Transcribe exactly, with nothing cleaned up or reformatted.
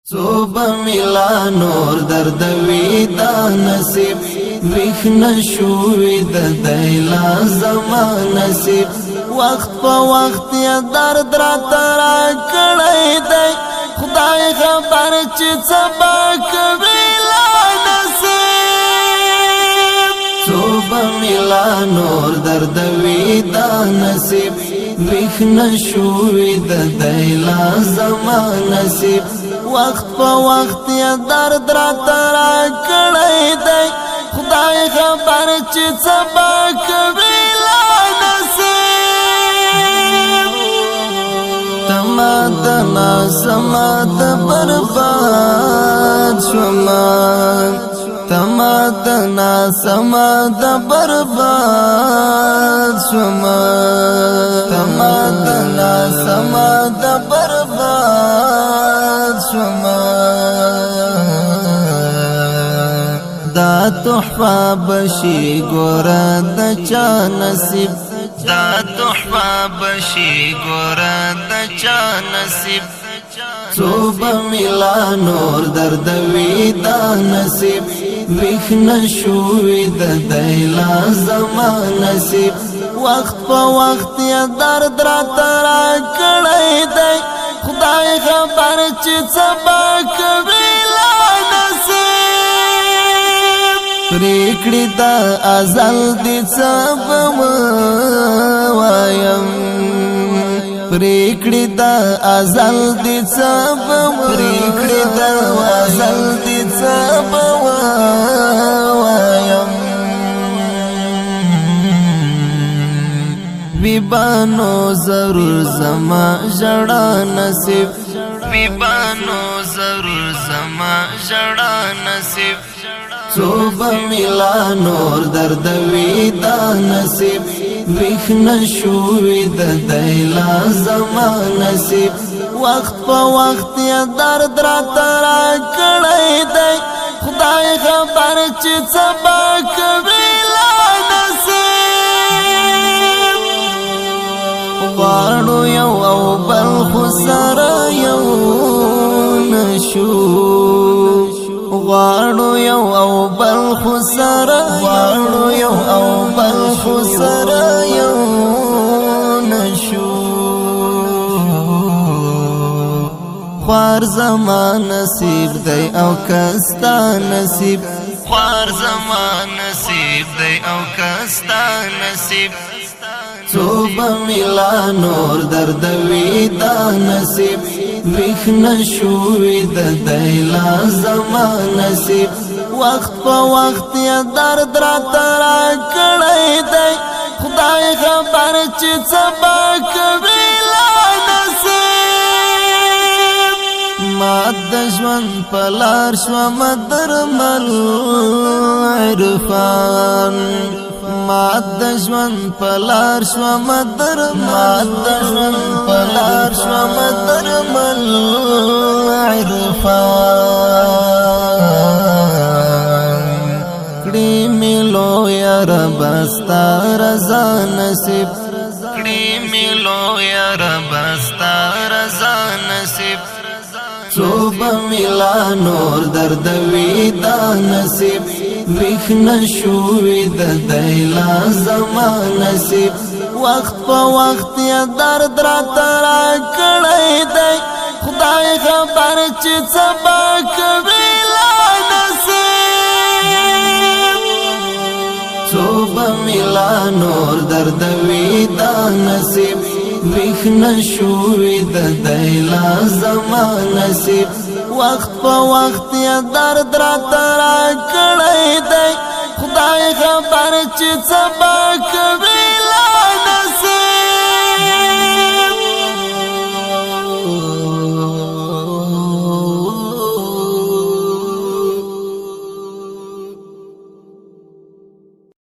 صوبه ملا نور درد وی دا نصیب ویخ نشوی د دیلا زمان نصیب وقت په وقت یا درد را ترا کړی دی خدای خبر چې سبا کوي لا نصیب صوبه ملا نور درد وی دا نصیب ویخ نشوی د دیلا زمان نصیب وقت په وقت یا درد را ترا کړی دی خدای خبر چې سبا کوي لا نصیب تمادنا سماد برباد شومان تمادنا سماد برباد شومان تمادنا سماد برباد شومان دا تحفه بشي ګورا د چا نصیب دا تحفه بشي ګورا د چا نصیب صوبه ملا نور درد وی دا نصیب ویخ نشوی د دیلا زمان نصیب وقت په وقت یا درد را ترا کړی دی خدای خبر چې سبا کوي لا نصیب پریکړی دا ازل دي سبا وایم پریکړی دا ازل دي سبا پریکړی دا ازل دي سبا وایم وی بانو ضرور زما جڑا نصیب وی بانو ضرور زما جڑا نصیب صوبه ملا نور درد وی دا نصیب ویخ نشوی د دیلا زمان نصیب وقت په وقت یا درد را ترا کړی دی خدای خبر چې سبا کوي لا نصیب غواړو یو او بل خو سره یو نشو غواړو یو او بل خو سره غواړو یو او بل خو سره یو نشو خوار زمان نصیب دی او کستا نصیب خوار زمان نصیب دی او کستا نصیب صوبه ملا نور درد وی دا نصیب ویخ نشوی د دیلا زمان نصیب وقت په وقت یا درد را ترا کړی دی خدای خبر چې سبا کوي لا نصیب مات د ژوند په لار شوم درمل عرفان مات د ژوند په لار شوم درمل مات د ژوند په لار شوم درمل عرفان کړي ملو یا رب ستا رضا نصیب کړي ملو یا رب ستا رضا نصیب صوبه ملا نور درد وی دا نصیب ویخ نشوی د دیلا زمان نصیب وقت په وقت یا درد را ترا کړی دی خدای خبر چې سبا کوي لا نصیب صوبه ملا نور درد وی دا نصیب ویخ نشوی د دیلا زمان نصیب وقت په وقت یا درد را ترا کړی دی خدای خبر چې سبا کوي